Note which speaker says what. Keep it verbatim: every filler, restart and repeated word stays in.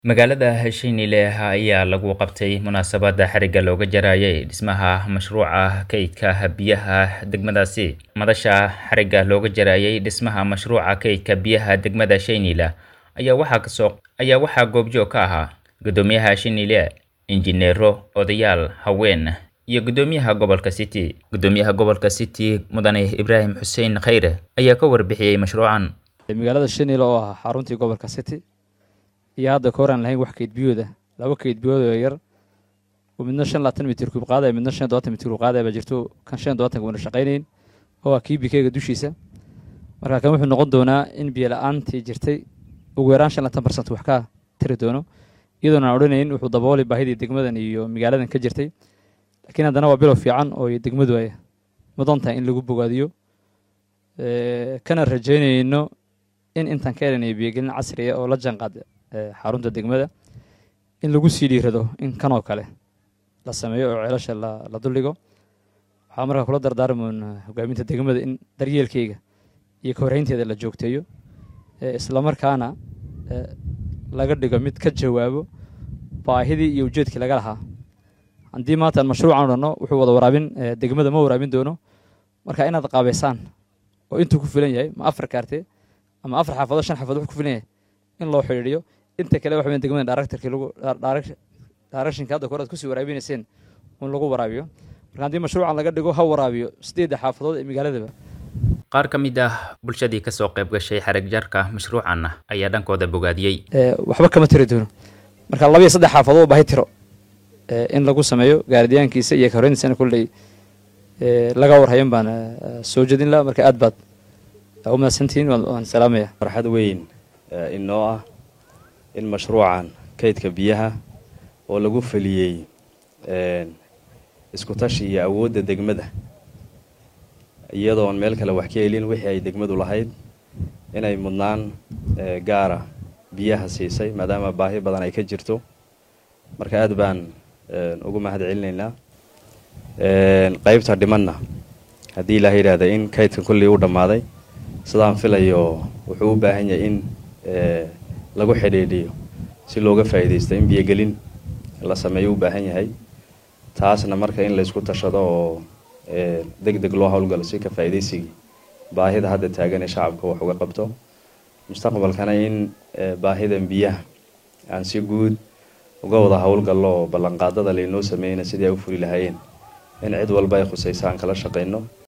Speaker 1: Magaalada Hirshabeelle ayaa lagu qabtay munaasabadda xariga looga jarayay dhismaha mashruuca kaydka biyaha degmadaasi. Madasha xariga looga jarayay dhismaha mashruuca kaydka biyaha degmada Hirshabeelle ayaa waxaa kasoo ayaa waxaa goobjoog ka ahaa guddoomiyaha Hirshabeelle, injineero, odayaal, haween iyo guddoomiyaha gobolka City. Guddoomiyaha gobolka City Mudane Ibrahim Xuseen Khayre ayaa ka warbixiyay mashruucan.
Speaker 2: Magaalada Hirshabeelle oo ah xaruntii gobolka City iyo hadda ka hor aan lahayn wax kayd biyooda laba kayd biyood oo yar oo midna shan iyo labaatan mitir kub qaaday midna shan iyo toban mitir kub qaaday ba jirto kan shan iyo toban kuna shaqeynayeen oo kii bikeyga dushiisa marka kan wuxuu noqon doonaa in biyo la'aantii jirtay ugu yaraan shan iyo labaatan percent wax ka tiri doono iyadoo aan odhanayn wuxuu daboolay baahidii degmadan iyo magaaladan ka jirtay laakiin haddana waa bilow fiican oo degmadu ay mudan tahay in lagu bogaadiyo ee kana rajaynayno in intaan ka helnay biyo gelin casri ah oo la jaanqaad xarunta degmada in lagu sii dhiirado in kan oo kale la sameeyo oo ceelasha la la duligo waxa markaa kula dardaarmoon hogaaminta degmada in daryeelkeyga iyo ka horreynteeda la joogteeyo isla markaana laga dhigo mid ka jawaabo baahidii iyo ujeedkii laga lahaa haddii maanta mashruucan odhanno wuxuu wada waraabin degmada ma waraabin doono marka inaad qaabeysaan oo intuu ku filan yahay ma afar kaarte ama afar xaafadood shan xaafadood ku filan yahay in loo xiriiriyo inta kale waxa weyn degmada directorkii lagu directionka hadda koraad ku sii waraabinayseen in lagu waraabiyo marka haddii mashruucan laga dhigo ha waraabiyo sideed xaafadood ee magaaladaba.
Speaker 1: Qaar ka mid ah bulshadii ka soo qayb gashay xarig jarka mashruucan ayaa dhankooda bogaadiyay.
Speaker 2: ee waxba kama tiri doono marka laba iyo saddex xaafadood baahi tiro ee in lagu sameeyo gaardiyaankiisa iyo ka horreyntiisana kulley ee laga warhayn baan soo jeedin la marka aad baad uma santiin waan salaamaya.
Speaker 3: Farxad weyn inoo ah in mashruucan kaydka biyaha oo lagu faliyay ee isku tashi iyo awoodda degmada iyadoo meel kale wax ka helin wixii ay degmadu lahayd inay mudnaan gaara biyaha siisay maadaama baahi badan ay ka jirto marka aad baan ugu mahad celinaynaa qaybta dhimanna haddii ilaahay yiraahdo in kaydka kulli uu dhamaaday sidaan filayo wuxuu u baahan yahay in lagu xidhiidhiyo si looga faa'iideysto in biyo gelin la sameeyo u baahan yahay taasna marka in la isku tashado oo degdeg loo hawlgalo si ka faa'iideysiga baahida hadda taagan ee shacabka wax uga qabto mustaqbalkana in baahidan biyaha aan si guud uga wada hawlgallo ballanqaadada leynoo sameeyna sidii ay u fuli lahaayeen in cid walba ay khuseysaan kala shaqeyno.